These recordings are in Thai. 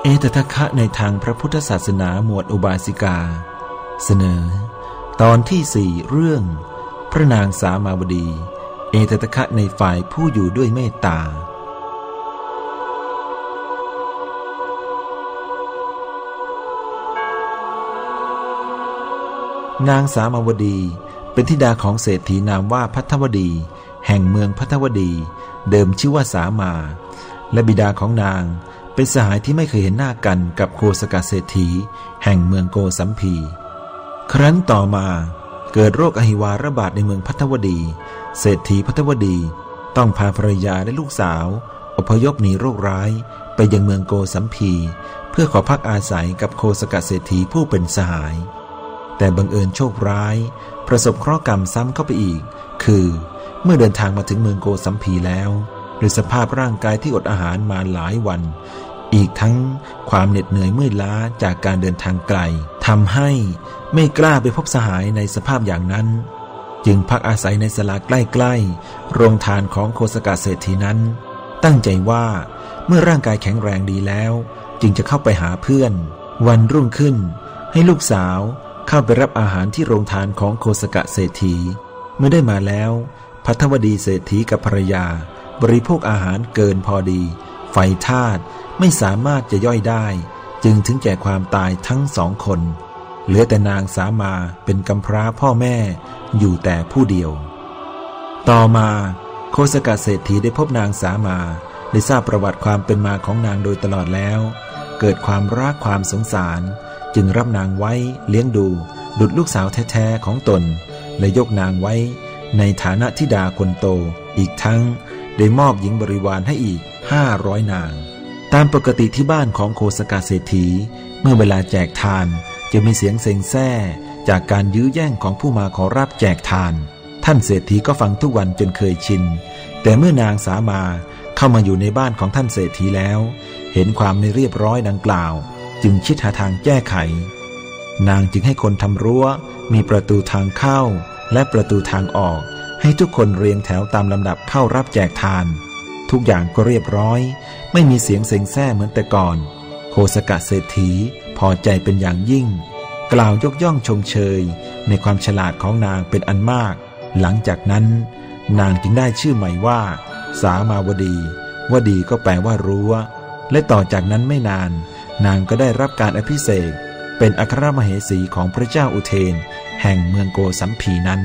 เอตทัคคะในทางพระพุทธศาสนาหมวดอุบาสิกาเสนอตอนที่ 4เรื่องพระนางสามาวดีเอตทัคคะในฝ่ายผู้อยู่ด้วยเมตตานางสามาวดีเป็นธิดาของเศรษฐีนามว่าภัททวดีแห่งเมืองภัททวดีเดิมชื่อว่าสามาและบิดาของนางเป็นสหายที่ไม่เคยเห็นหน้ากันกับโคสกเศรษฐีแห่งเมืองโกสัมพีครั้นต่อมาเกิดโรคอหิวาระบาดในเมืองภัททวดีเศรษฐีภัททวดีต้องพาภรรยาและลูกสาวอพยพหนีโรคร้ายไปยังเมืองโกสัมพีเพื่อขอพักอาศัยกับโคสกเศรษฐีผู้เป็นสหายแต่บังเอิญโชคร้ายประสบเคราะห์กรรมซ้ำเข้าไปอีกคือเมื่อเดินทางมาถึงเมืองโกสัมพีแล้วโดยสภาพร่างกายที่อดอาหารมาหลายวันอีกทั้งความเหน็ดเหนื่อยเมื่อยล้าจากการเดินทางไกลทำให้ไม่กล้าไปพบสหายในสภาพอย่างนั้นจึงพักอาศัยในศาลาใกล้ๆโรงทานของโคสกเศรษฐีนั้นตั้งใจว่าเมื่อร่างกายแข็งแรงดีแล้วจึงจะเข้าไปหาเพื่อนวันรุ่งขึ้นให้ลูกสาวเข้าไปรับอาหารที่โรงทานของโคสกเศรษฐีเมื่อได้มาแล้วภัททวดีเศรษฐีกับภรรยาบริโภคอาหารเกินพอดีไฟธาตุไม่สามารถจะย่อยได้จึงถึงแก่ความตายทั้งสองคนเหลือแต่นางสามาเป็นกำพร้าพ่อแม่อยู่แต่ผู้เดียวต่อมาโคสกเศรษฐีได้พบนางสามาได้ทราบประวัติความเป็นมาของนางโดยตลอดแล้วเกิดความรักความสงสารจึงรับนางไว้เลี้ยงดูดุจลูกสาวแท้ๆของตนและยกนางไว้ในฐานะธิดาคนโตอีกทั้งได้มอบหญิงบริวารให้อีก500นางตามปกติที่บ้านของโคสกเศรษฐีเมื่อเวลาแจกทานจะมีเสียงเซ็งแซ่จากการยื้อแย่งของผู้มาขอรับแจกทานท่านเศรษฐีก็ฟังทุกวันจนเคยชินแต่เมื่อนางสามาเข้ามาอยู่ในบ้านของท่านเศรษฐีแล้วเห็นความไม่เรียบร้อยดังกล่าวจึงคิดหาทางแก้ไขนางจึงให้คนทำรั้วมีประตูทางเข้าและประตูทางออกให้ทุกคนเรียงแถวตามลำดับเข้ารับแจกทานทุกอย่างก็เรียบร้อยไม่มีเสียงเซ็งแซ่เหมือนแต่ก่อนโคสกเศรษฐีพอใจเป็นอย่างยิ่งกล่าวยกย่องชมเชยในความฉลาดของนางเป็นอันมากหลังจากนั้นนางจึงได้ชื่อใหม่ว่าสามาวดีวดีก็แปลว่ารั้วและต่อจากนั้นไม่นานนางก็ได้รับการอภิเษกเป็นอัครมเหสีของพระเจ้าอุเทนแห่งเมืองโกสัมพีนั้น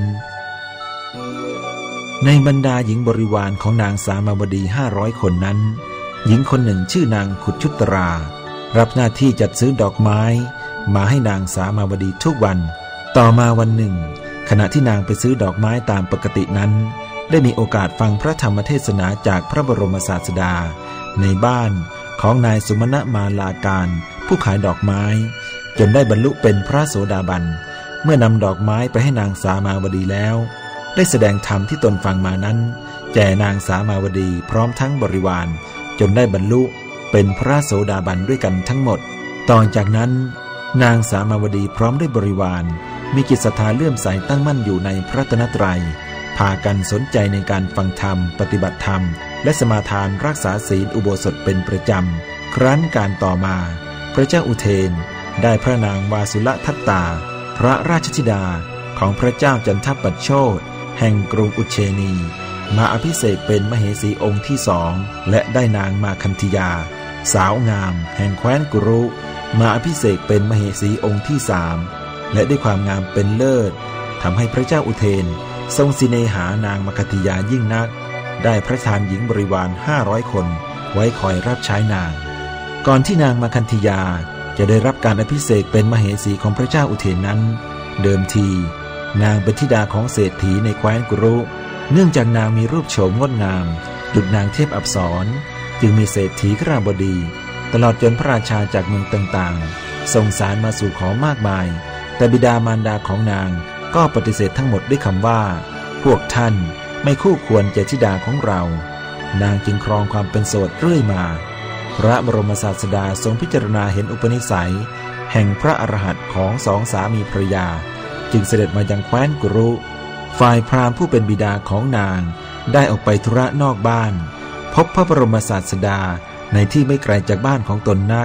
ในบรรดาหญิงบริวารของนางสามาวดี500คนนั้นหญิงคนหนึ่งชื่อนางขุชุตรารับหน้าที่จัดซื้อดอกไม้มาให้นางสามาวดีทุกวันต่อมาวันหนึ่งขณะที่นางไปซื้อดอกไม้ตามปกตินั้นได้มีโอกาสฟังพระธรรมเทศนาจากพระบรมศาสดาในบ้านของนายสุมณมาลาการผู้ขายดอกไม้จนได้บรรลุเป็นพระโสดาบันเมื่อนำดอกไม้ไปให้นางสามาวดีแล้วได้แสดงธรรมที่ตนฟังมานั้นแก่นางสามาวดีพร้อมทั้งบริวารจนได้บรรลุเป็นพระโสดาบันด้วยกันทั้งหมดต่อจากนั้นนางสามาวดีพร้อมด้วยบริวารมีจิตศรัทธาเลื่อมใสตั้งมั่นอยู่ในพระรัตนตรัยพากันสนใจในการฟังธรรมปฏิบัติธรรมและสมาทานรักษาศีลอุโบสถเป็นประจำครั้นการต่อมาพระเจ้าอุเทนได้พระนางวาสุลทัตตาพระราชธิดาของพระเจ้าจันทปัชโชตแห่งกรุงอุเชนีมาอภิเษกเป็นมเหสีองค์ที่2และได้นางมาคันธยาสาวงามแห่งแคว้นกุรุมาอภิเษกเป็นมเหสีองค์ที่3และด้วยความงามเป็นเลิศทำให้พระเจ้าอุเทนทรงสิเนหานางมาคันธยายิ่งนักได้พระทานหญิงบริวาร500คนไว้คอยรับใช้นางก่อนที่นางมาคันธยาจะได้รับการอภิเษกเป็นมเหสีของพระเจ้าอุเทนนั้นเดิมทีนางเป็นธิดาของเศรษฐีในแคว้นกุรุเนื่องจากนางมีรูปโฉมงดงามดุจนางเทพอัปสรจึงมีเศรษฐีคราบดีตลอดจนพระราชาจากเมืองต่างๆส่งสารมาสู่ขอมากมายแต่บิดามารดาของนางก็ปฏิเสธทั้งหมดด้วยคำว่าพวกท่านไม่คู่ควรแก่ธิดาของเรานางจึงครองความเป็นโสดเรื่อยมาพระบรมศาสดาทรงพิจารณาเห็นอุปนิสัยแห่งพระอรหันต์ของสองสามีภรรยาจึงเสด็จมายังแคว้นกุรุฝ่ายพราหมณ์ผู้เป็นบิดาของนางได้ออกไปธุระนอกบ้านพบพระบรมศาสดาในที่ไม่ไกลจากบ้านของตนนัก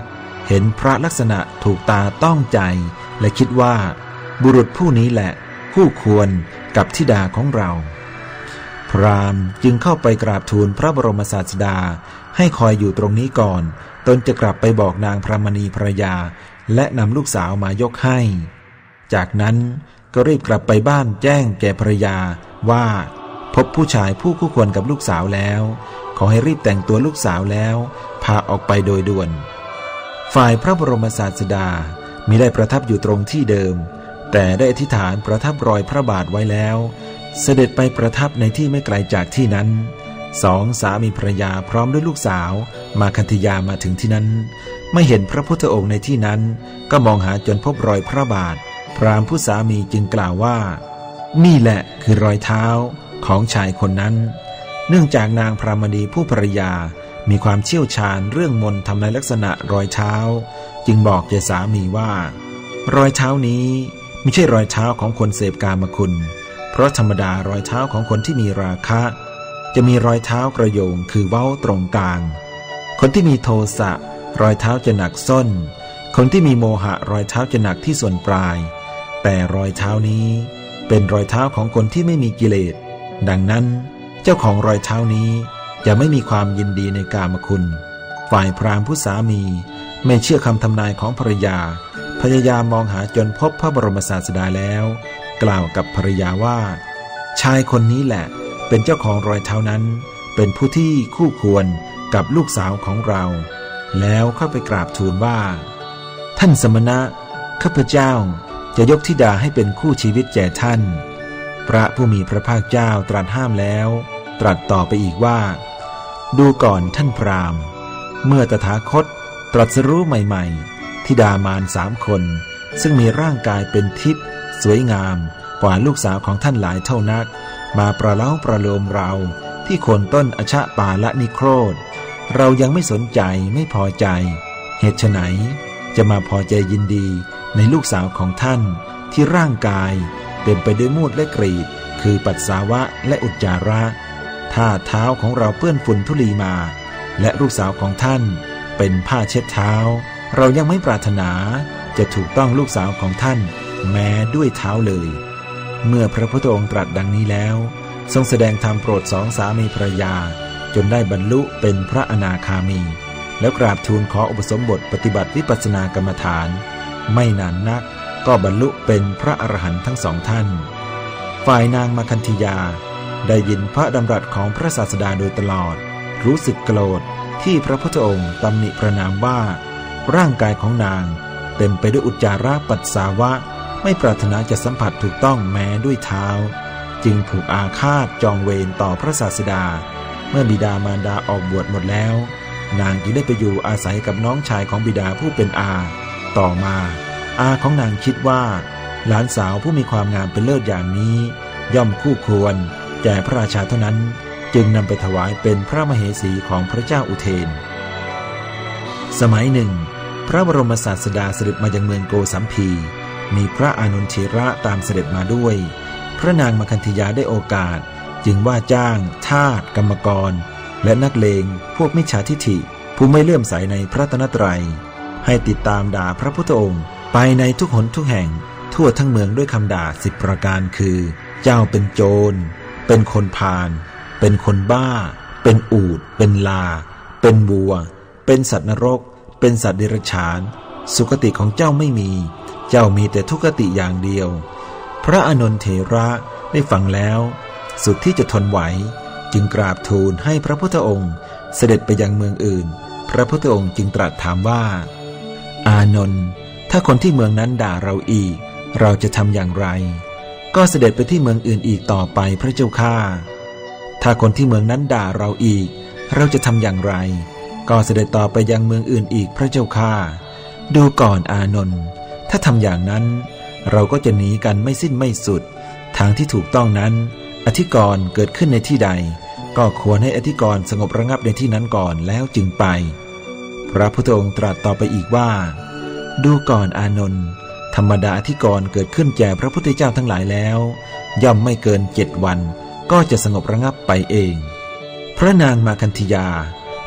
เห็นพระลักษณะถูกตาต้องใจและคิดว่าบุรุษผู้นี้แหละคู่ควรกับธิดาของเราพราหมณ์จึงเข้าไปกราบทูลพระบรมศาสดาให้คอยอยู่ตรงนี้ก่อนตนจะกลับไปบอกนางพรามณีภรรยาและนำลูกสาวมายกให้จากนั้นก็รีบกลับไปบ้านแจ้งแก่ภรรยาว่าพบผู้ชายผู้คู่ควรกับลูกสาวแล้วขอให้รีบแต่งตัวลูกสาวแล้วพาออกไปโดยด่วนฝ่ายพระบรมศาสดามิได้ประทับอยู่ตรงที่เดิมแต่ได้อธิษฐานประทับรอยพระบาทไว้แล้วเสด็จไปประทับในที่ไม่ไกลจากที่นั้นสองสามีภรรยาพร้อมด้วยลูกสาวมาคันธยามาถึงที่นั้นไม่เห็นพระพุทธองค์ในที่นั้นก็มองหาจนพบรอยพระบาทพราหมณ์ผู้สามีจึงกล่าวว่านี่แหละคือรอยเท้าของชายคนนั้นเนื่องจากนางพรามณีผู้ภรรยามีความเชี่ยวชาญเรื่องมนต์ทำในลักษณะรอยเท้าจึงบอกแก่สามีว่ารอยเท้านี้ไม่ใช่รอยเท้าของคนเสพกามคุณเพราะธรรมดารอยเท้าของคนที่มีราคะจะมีรอยเท้ากระโยงคือเว้าตรงกลางคนที่มีโทสะรอยเท้าจะหนักส้นคนที่มีโมหะรอยเท้าจะหนักที่ส่วนปลายแต่รอยเท้านี้เป็นรอยเท้าของคนที่ไม่มีกิเลสดังนั้นเจ้าของรอยเท้านี้จะไม่มีความยินดีในกามคุณฝ่ายพราหมณ์ผู้สามีไม่เชื่อคำทำนายของภรรยาพยายามมองหาจนพบพระบรมศาสดาแล้วกล่าวกับภรรยาว่าชายคนนี้แหละเป็นเจ้าของรอยเท้านั้นเป็นผู้ที่คู่ควรกับลูกสาวของเราแล้วเข้าไปกราบทูลว่าท่านสมณะข้าพเจ้าจะยกธิดาให้เป็นคู่ชีวิตแก่ท่านพระผู้มีพระภาคเจ้าตรัสห้ามแล้วตรัสต่อไปอีกว่าดูก่อนท่านพราหมณ์เมื่อตถาคตตรัสรู้ใหม่ๆธิดามาร3 คนซึ่งมีร่างกายเป็นทิพย์สวยงามกว่าลูกสาวของท่านหลายเท่านักมาประเล้าประโลมเราที่โคนต้นอชะปาละนิโครธเรายังไม่สนใจไม่พอใจเหตุไฉนจะมาพอใจยินดีในลูกสาวของท่านที่ร่างกายเต็มไปด้วยมูดและกรีดคือปัสสาวะและอุจจาระถ้าเท้าของเราเปื้อนฝุ่นธุลีมาและลูกสาวของท่านเป็นผ้าเช็ดเท้าเรายังไม่ปรารถนาจะถูกต้องลูกสาวของท่านแม้ด้วยเท้าเลยเมื่อพระพุทธองค์ตรัสดังนี้แล้วทรงแสดงธรรมโปรด2 สามีภรรยาจนได้บรรลุเป็นพระอนาคามีแล้วกราบทูลขออุปสมบทปฏิบัติวิปัสสนากรรมฐานไม่นานนักก็บรรลุเป็นพระอรหันต์ทั้ง2 ท่านฝ่ายนางมคันธยาได้ยินพระดำรัสของพระศาสดาโดยตลอดรู้สึกโกรธที่พระพุทธองค์ตำหนิประณามว่าร่างกายของนางเต็มไปด้วยอุจจาระปัสสาวะไม่ปรารถนาจะสัมผัสถูกต้องแม้ด้วยเท้าจึงผูกอาฆาตจองเวรต่อพระศาสดาเมื่อบิดามารดาออกบวชหมดแล้วนางจึงได้ไปอยู่อาศัยกับน้องชายของบิดาผู้เป็นอาต่อมาอาของนางคิดว่าหลานสาวผู้มีความงามเป็นเลิศอย่างนี้ย่อมคู่ควรแก่พระราชาเท่านั้นจึงนำไปถวายเป็นพระมเหสีของพระเจ้าอุเทนสมัยหนึ่งพระบรมศาสดาเสด็จมายังเมืองโกสัมพีมีพระอานนทเถระตามเสด็จมาด้วยพระนางมคันธยาได้โอกาสจึงว่าจ้างทาสกรรมกรและนักเลงพวกมิจฉาทิฐิผู้ไม่เลื่อมใสในพระตนตรัยให้ติดตามด่าพระพุทธองค์ไปในทุกหนทุกแห่งทั่วทั้งเมืองด้วยคำด่า10 ประการคือเจ้าเป็นโจรเป็นคนพาลเป็นคนบ้าเป็นอูฐเป็นลาเป็นวัวเป็นสัตว์นรกเป็นสัตว์เดรัจฉานสุคติของเจ้าไม่มีเจ้ามีแต่ทุกขติอย่างเดียวพระอานนทเถระได้ฟังแล้วสุดที่จะทนไหวจึงกราบทูลให้พระพุทธองค์เสด็จไปยังเมืองอื่นพระพุทธองค์จึงตรัสถามว่าอานนท์ถ้าคนที่เมืองนั้นด่าเราอีกเราจะทำอย่างไรก็เสด็จไปที่เมืองอื่นอีกต่อไปพระเจ้าข้าถ้าคนที่เมืองนั้นด่าเราอีกเราจะทำอย่างไรก็เสด็จต่อไปยังเมืองอื่นอีกพระเจ้าข้าดูก่อนอานนท์ถ้าทำอย่างนั้นเราก็จะหนีกันไม่สิ้นไม่สุดทางที่ถูกต้องนั้นอธิกรณ์เกิดขึ้นในที่ใดก็ควรให้อธิกรณ์สงบระงับในที่นั้นก่อนแล้วจึงไปพระพุทธองค์ตรัสต่อไปอีกว่าดูก่อนอานนท์ธรรมดาอธิกรณ์เกิดขึ้นแก่พระพุทธเจ้าทั้งหลายแล้วย่อมไม่เกิน7 วันก็จะสงบระงับไปเองพระนางมาคันธยา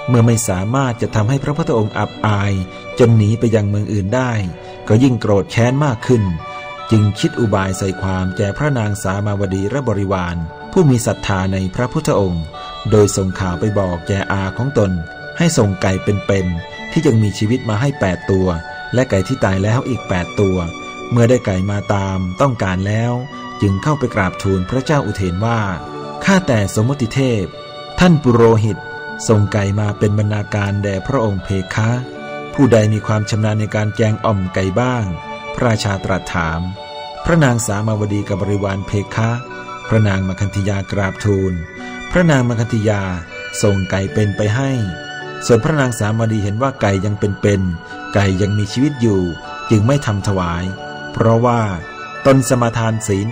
เมื่อไม่สามารถจะทำให้พระพุทธองค์อับอายจนหนีไปยังเมืองอื่นได้ก็ยิ่งโกรธแค้นมากขึ้นจึงคิดอุบายใส่ความแก่พระนางสามาวดีและบริวารผู้มีศรัทธาในพระพุทธองค์โดยส่งข่าวไปบอกแก่อาของตนให้ส่งไก่เป็นๆที่ยังมีชีวิตมาให้8ตัวและไก่ที่ตายแล้วอีก8ตัวเมื่อได้ไก่มาตามต้องการแล้วจึงเข้าไปกราบทูลพระเจ้าอุเทนว่าข้าแต่สมมติเทพท่านปุโรหิตส่งไก่มาเป็นบรรณาการแด่พระองค์เพคะผู้ใดมีความชำนาญในการแกงอ่อมไก่บ้างพระราชาตรัสถามพระนางสามาวดีกับบริวารเพคะพระนางมคันธยากราบทูลพระนางมคันธยาส่งไก่เป็นไปให้ส่วนพระนางสามาวดีเห็นว่าไก่ยังเป็นไก่ยังมีชีวิตอยู่จึงไม่ทำถวายเพราะว่าตนสมาทานศีล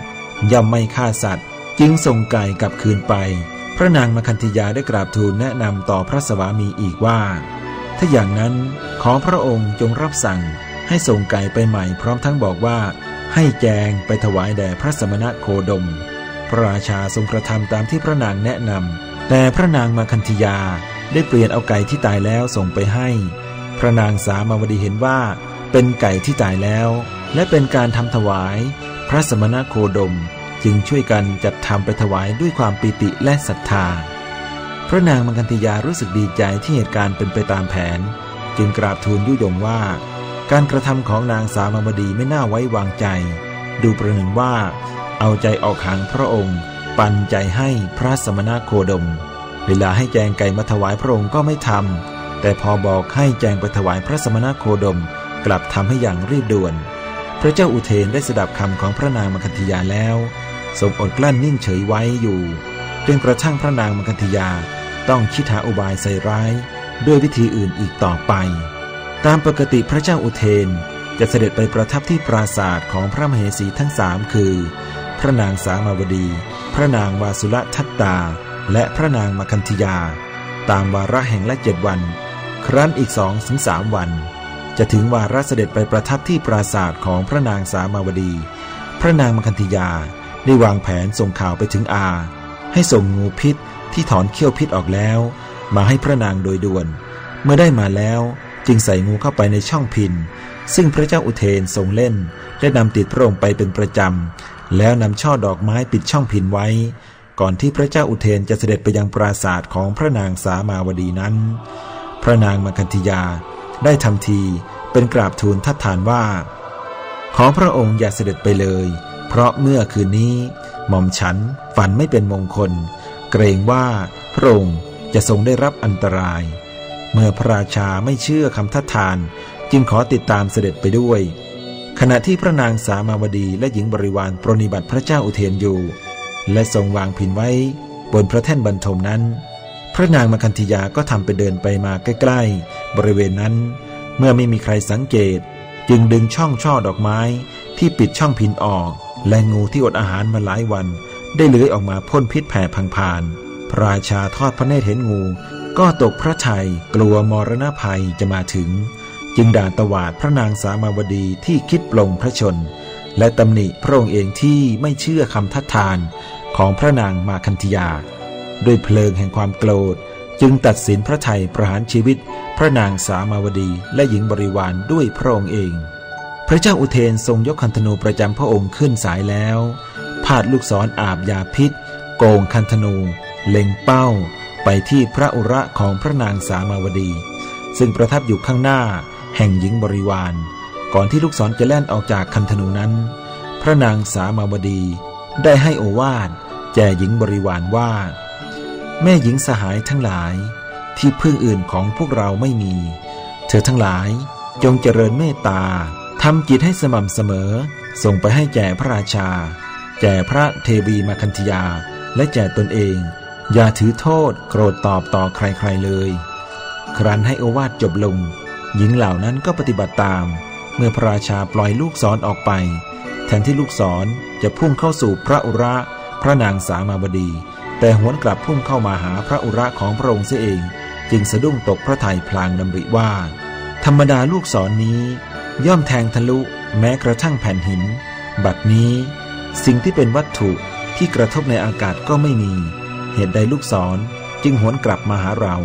8ย่อมไม่ฆ่าสัตว์จึงส่งไก่กลับคืนไปพระนางมคันธยาได้กราบทูลแนะนำต่อพระสวามีอีกว่าถ้าอย่างนั้นขอพระองค์จงรับสั่งให้ส่งไก่ไปใหม่พร้อมทั้งบอกว่าให้แจงไปถวายแด่พระสมณโคดมพระราชาทรงกระทำตามที่พระนางแนะนำแต่พระนางมคันธยาได้เปลี่ยนเอาไก่ที่ตายแล้วส่งไปให้พระนางสามาวดีเห็นว่าเป็นไก่ที่ตายแล้วและเป็นการทำถวายพระสมณโคดมจึงช่วยกันจัดทำไปถวายด้วยความปีติและศรัทธาพระนางมคันธยารู้สึกดีใจที่เหตุการณ์เป็นไปตามแผนจึงกราบทูลยุยงว่าการกระทำของนางสามาวดีไม่น่าไว้วางใจดูประหนึ่งว่าเอาใจออกห่างพระองค์ปันใจให้พระสมณโคดมเวลาให้แจงไก่มาถวายพระองค์ก็ไม่ทำแต่พอบอกให้แจงไปถวายพระสมณโคดมกลับทำให้อย่างรีบด่วนพระเจ้าอุเทนได้สดับคำของพระนางมคันธยาแล้วทรงอดกลั้นนิ่งเฉยไว้อยู่จนกระทั่งพระนางมคันธยาต้องคิดหาอุบายใส่ร้ายด้วยวิธีอื่นอีกต่อไปตามปกติพระเจ้าอุเทนจะเสด็จไปประทับที่ปราสาทของพระมเหสีทั้ง3คือพระนางสามาวดีพระนางวาสุลทัตตาและพระนางมคันธยาตามวาระแห่งละ7 วันครั้นอีก2-3 วันจะถึงวาระเสด็จไปประทับที่ปราสาทของพระนางสามาวดีพระนางมคันธยาได้วางแผนส่งข่าวไปถึงอาให้ส่งงูพิษที่ถอนเขี้ยวพิษออกแล้วมาให้พระนางโดยด่วนเมื่อได้มาแล้วจึงใส่งูเข้าไปในช่องพินซึ่งพระเจ้าอุเทนทรงเล่นได้นำติดพระองค์ไปเป็นประจำแล้วนำช่อดอกไม้ปิดช่องพินไว้ก่อนที่พระเจ้าอุเทนจะเสด็จไปยังปราสาทของพระนางสามาวดีนั้นพระนางมคันธยาได้ทำทีเป็นกราบทูลทัดทานว่าขอพระองค์อย่าเสด็จไปเลยเพราะเมื่อคืนนี้หม่อมฉันฝันไม่เป็นมงคลเกรงว่าพระองค์จะทรงได้รับอันตรายเมื่อพระราชาไม่เชื่อคำทัดทานจึงขอติดตามเสด็จไปด้วยขณะที่พระนางสามาวดีและหญิงบริวารปรนนิบัติพระเจ้าอุเทนอยู่และทรงวางพินไว้บนพระแท่นบรรทมนั้นพระนางมคันธยาก็ทำไปเดินไปมาใกล้ๆบริเวณนั้นเมื่อไม่มีใครสังเกตจึงดึงช่อดอกไม้ที่ปิดช่องพินออกและงูที่อดอาหารมาหลายวันได้เลื้อยออกมาพ่นพิษแผ่พังพานพระราชาทอดพระเนตรเห็นงูก็ตกพระทัยกลัวมรณภัยจะมาถึงจึงด่าตวาดพระนางสามาวดีที่คิดปลงพระชนและตำหนิพระองค์เองที่ไม่เชื่อคำทัดทานของพระนางมาคันธยาด้วยเพลิงแห่งความโกรธจึงตัดสินพระทัยประหารชีวิตพระนางสามาวดีและหญิงบริวารด้วยพระองค์เองพระเจ้าอุเทนทรงยกคันธนูประจำพระองค์ขึ้นสายแล้วพาดลูกศรอาบยาพิษโกงคันธนูเล็งเป้าไปที่พระอุระของพระนางสามาวดีซึ่งประทับอยู่ข้างหน้าแห่งหญิงบริวารก่อนที่ลูกศรจะแล่นออกจากคันธนูนั้นพระนางสามาวดีได้ให้โอวาทแก่หญิงบริวารว่าแม่หญิงสหายทั้งหลายที่พึ่งอื่นของพวกเราไม่มีเธอทั้งหลายจงเจริญเมตตาทำจิตให้สม่ำเสมอส่งไปให้แก่พระราชาแก่พระเทวีมคันธยาและแก่ตนเองอย่าถือโทษโกรธตอบต่อใครๆเลยครั้นให้โอวาทจบลงหญิงเหล่านั้นก็ปฏิบัติตามเมื่อพระราชาปล่อยลูกศรออกไปแทนที่ลูกศรจะพุ่งเข้าสู่พระอุระพระนางสามาวดีแต่หวนกลับพุ่งเข้ามาหาพระอุระของพระองค์เสียเองจึงสะดุ้งตกพระทัยพลางดำริว่าธรรมดาลูกศรนี้ย่อมแทงทะลุแม้กระทั่งแผ่นหินบัดนี้สิ่งที่เป็นวัตถุที่กระทบในอากาศก็ไม่มีเหตุใดลูกศรจึงหวนกลับมาหาเรา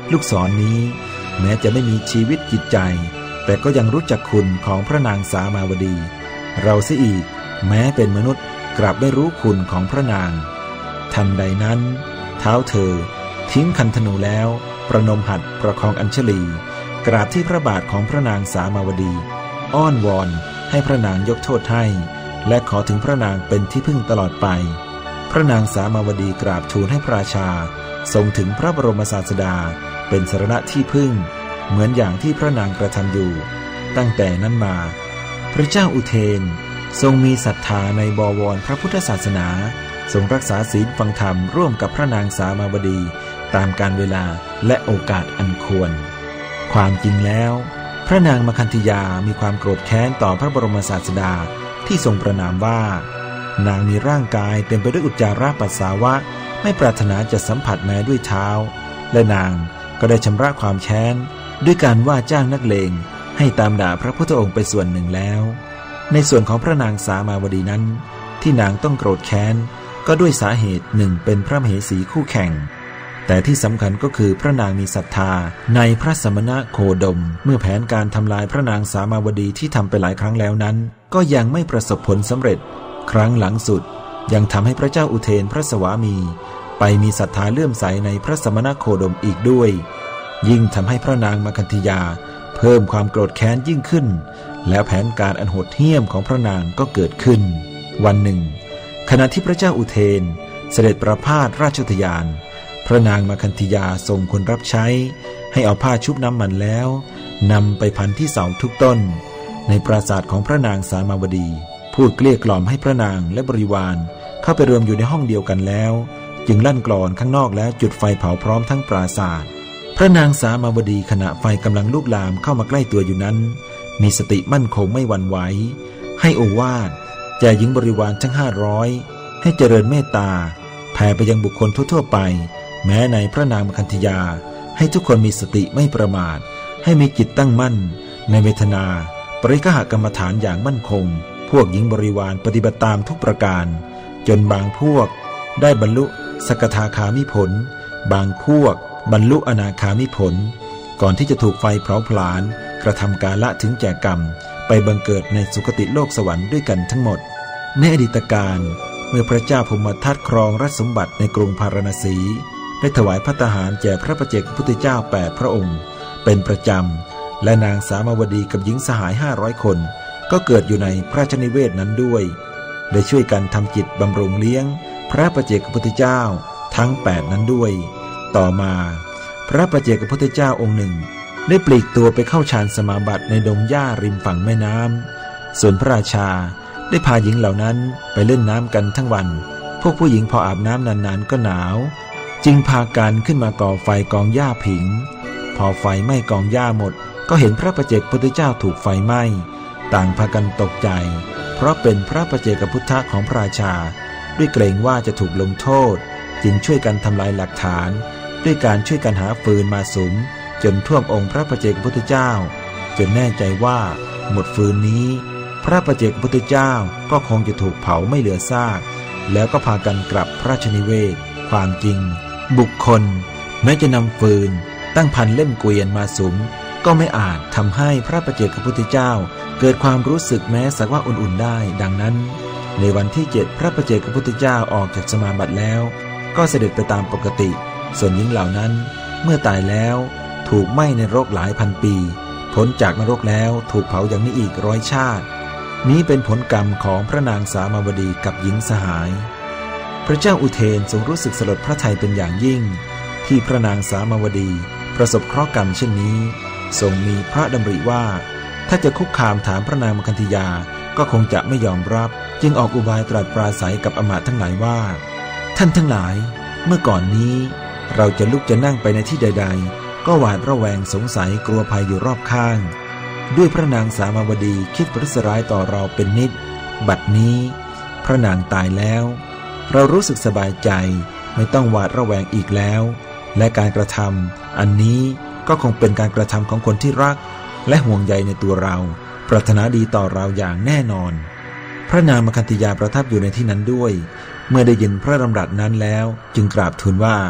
ลูกศรนี้แม้จะไม่มีชีวิตจิตใจแต่ก็ยังรู้จักคุณของพระนางสามาวดีเราเสียอีกแม้เป็นมนุษย์กลับไม่รู้คุณของพระนางทันใดนั้นเท้าเธอทิ้งคันธนูแล้วประนมหัตถ์ประคองอัญชลีกราบที่พระบาทของพระนางสามาวดีอ้อนวอนให้พระนางยกโทษให้และขอถึงพระนางเป็นที่พึ่งตลอดไปพระนางสามาวดีกราบทูลให้พระราชาทรงถึงพระบรมศาสดาเป็นสรณะที่พึ่งเหมือนอย่างที่พระนางกระทำอยู่ตั้งแต่นั้นมาพระเจ้าอุเทนทรงมีศรัทธาในบวรพระพุทธศาสนาทรงรักษาศีลฟังธรรมร่วมกับพระนางสามาวดีตามกาลเวลาและโอกาสอันควรความจริงแล้วพระนางมคันธยามีความโกรธแค้นต่อพระบรมศาสดาที่ทรงประณามว่านางมีร่างกายเต็มไปด้วยอุจจาระปัสสาวะไม่ปรารถนาจะสัมผัสแม้ด้วยเท้าและนางก็ได้ชำระความแค้นด้วยการว่าจ้างนักเลงให้ตามด่าพระพุทธองค์ไปส่วนหนึ่งแล้วในส่วนของพระนางสามาวดีนั้นที่นางต้องโกรธแค้นก็ด้วยสาเหตุหนึ่งเป็นพระมเหสีคู่แข่งแต่ที่สำคัญก็คือพระนางมีศรัทธาในพระสมณโคดมเมื่อแผนการทำลายพระนางสามาวดีที่ทำไปหลายครั้งแล้วนั้นก็ยังไม่ประสบผลสำเร็จครั้งหลังสุดยังทำให้พระเจ้าอุเทนพระสวามีไปมีศรัทธาเลื่อมใสในพระสมณโคดมอีกด้วยยิ่งทำให้พระนางมคันธยาเพิ่มความโกรธแค้นยิ่งขึ้นแล้วแผนการอันโหดเหี้ยมของพระนางก็เกิดขึ้นวันหนึ่งขณะที่พระเจ้าอุเทนเสด็จประพาสราชอุทยานพระนางมคันธยาส่งคนรับใช้ให้เอาผ้าชุบน้ำมันแล้วนำไปพันที่เสาทุกต้นในปราสาทของพระนางสามาวดีพูดเกลี้ยกล่อมให้พระนางและบริวารเข้าไปรวมอยู่ในห้องเดียวกันแล้วจึงลั่นกลอนข้างนอกแล้วจุดไฟเผาพร้อมทั้งปราสาทพระนางสามาวดีขณะไฟกำลังลุกลามเข้ามาใกล้ตัวอยู่นั้นมีสติมั่นคงไม่หวั่นไหวให้โอวาทแก่หญิงบริวารทั้ง500ให้เจริญเมตตาแผ่ไปยังบุคคลทั่วๆไปแม้ในพระนางมคันธยาให้ทุกคนมีสติไม่ประมาทให้มีจิตตั้งมั่นในเวทนาปริฆะกรรมฐานอย่างมั่นคงพวกหญิงบริวารปฏิบัติตามทุกประการจนบางพวกได้บรรลุสกทาคามิผลบางพวกบรรลุอนาคามิผลก่อนที่จะถูกไฟเผาผลาญกระทำกาละถึงแก่กรรมไปบังเกิดในสุคติโลกสวรรค์ด้วยกันทั้งหมดในอดีตการเมื่อพระเจ้าพมทัตครองราชสมบัติในกรุงพาราณสีได้ถวายภัตตาหารแก่พระปัจเจกพุทธเจ้า8พระองค์เป็นประจำและนางสามาวดีกับหญิงสหาย500คนก็เกิดอยู่ในพระราชนิเวศนั้นด้วยได้ช่วยกันทำจิตบำรุงเลี้ยงพระปัจเจกพุทธเจ้าทั้ง8นั้นด้วยต่อมาพระปัจเจกพุทธเจ้าองค์หนึ่งได้ปลีกตัวไปเข้าฌานสมาบัติในดงหญ้าริมฝั่งแม่น้ำส่วนพระราชาได้พาหญิงเหล่านั้นไปเล่นน้ำกันทั้งวันพวกผู้หญิงพออาบน้ำนานๆก็หนาวจึงพากันขึ้นมาก่อไฟกองหญ้าผิงพอไฟไหม้กองหญ้าหมดก็เห็นพระปัจเจกพุทธเจ้าถูกไฟไหม้ต่างพากันตกใจเพราะเป็นพระปัจเจกพุทธของพระราชาด้วยเกรงว่าจะถูกลงโทษจึงช่วยกันทำลายหลักฐานด้วยการช่วยกันหาฟืนมาสุมจนท่วมองค์พระปัจเจกพุทธเจ้าจนแน่ใจว่าหมดฟืนนี้พระปัจเจกพุทธเจ้าก็คงจะถูกเผาไม่เหลือซากแล้วก็พากันกลับพระราชนิเวศความจริงบุคคลแม้จะนำฟืนตั้งพันเล่มเกวียนมาสุมก็ไม่อาจทำให้พระปัจเจกพุทธเจ้าเกิดความรู้สึกแม้สักว่าอุ่นๆได้ดังนั้นในวันที่7พระปัจเจกพุทธเจ้าออกจากสมาบัติแล้วก็เสด็จไปตามปกติส่วนหญิงเหล่านั้นเมื่อตายแล้วถูกไหม้ในนรกหลายพันปีพ้นจากนรกแล้วถูกเผาอย่างนี้อีก100 ชาตินี้เป็นผลกรรมของพระนางสามาวดีกับหญิงสหายพระเจ้าอุเทนทรงรู้สึกสลดพระทัยเป็นอย่างยิ่งที่พระนางสามาวดีประสบเคราะห์กรรมเช่นนี้ทรงมีพระดำริว่าถ้าจะคุกคามถามพระนางมคันธยาก็คงจะไม่ยอมรับจึงออกอุบายตรัสปราศัยกับอมาตย์ทั้งหลายว่าท่านทั้งหลายเมื่อก่อนนี้เราจะลุกจะนั่งไปในที่ใดๆก็หวาดระแวงสงสัยกลัวภัยอยู่รอบข้างด้วยพระนางสามาวดีคิดประทุษร้ายต่อเราเป็นนิดบัดนี้พระนางตายแล้วเรารู้สึกสบายใจไม่ต้องหวาดระแวงอีกแล้วและการกระทำอันนี้ก็คงเป็นการกระทำของคนที่รักและห่วงใยในตัวเราปรารถนาดีต่อเราอย่างแน่นอนพระนางมคันธยาประทับอยู่ในที่นั้นด้วยเมื่อได้ยินพระดำรัสนั้นแล้วจึงกราบทูลว่า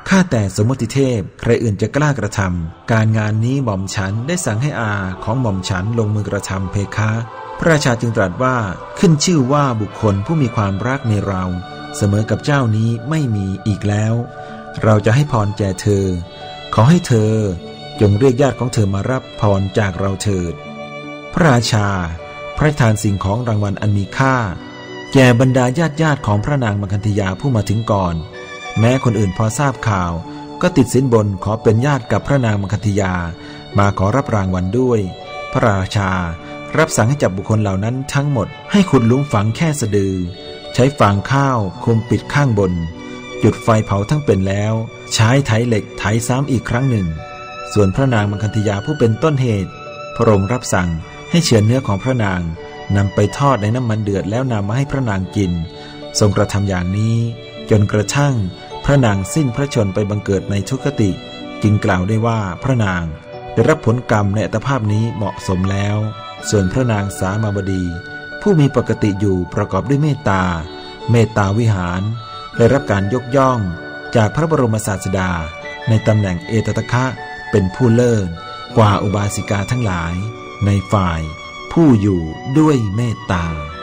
ข้าแต่สมมติเทพใครอื่นจะกล้ากระทำการงานนี้หม่อมฉันได้สั่งให้อาของหม่อมฉันลงมือกระทำเพคะพระราชาจึงตรัสว่าขึ้นชื่อว่าบุคคลผู้มีความรักในเราเสมอกับเจ้านี้ไม่มีอีกแล้วเราจะให้พรแก่เธอขอให้เธอจงเรียกญาติของเธอมารับพรจากเราเถิดพระราชาพระราชทานสิ่งของรางวัลอันมีค่าแก่บรรดาญาติของพระนางมัคคันธยาผู้มาถึงก่อนแม้คนอื่นพอทราบข่าวก็ติดสินบนขอเป็นญาติกับพระนางมัคคันธยามาขอรับรางวัลด้วยพระราชารับสั่งให้จับบุคคลเหล่านั้นทั้งหมดให้ขุดหลุมฝังแค่สะดือใช้ฟางข้าวคุมปิดข้างบนจุดไฟเผาทั้งเป็นแล้วใช้ไถเหล็กไถซ้ำอีกครั้งหนึ่งส่วนพระนางมัคคันธยาผู้เป็นต้นเหตุพระองค์รับสั่งให้เฉือนเนื้อของพระนางนำไปทอดในน้ำมันเดือดแล้วนำมาให้พระนางกินทรงกระทำอย่างนี้จนกระทั่งพระนางสิ้นพระชนม์ไปบังเกิดในทุกขติจึงกล่าวได้ว่าพระนางได้รับผลกรรมในอัตภาพนี้เหมาะสมแล้วส่วนพระนางสามาบดีผู้มีปกติอยู่ประกอบด้วยเมตตาวิหารได้รับการยกย่องจากพระบรมศาสดาในตำแหน่งเอตตะคะเป็นผู้เลิศกว่าอุบาสิกาทั้งหลายในฝ่ายผู้อยู่ด้วยเมตตา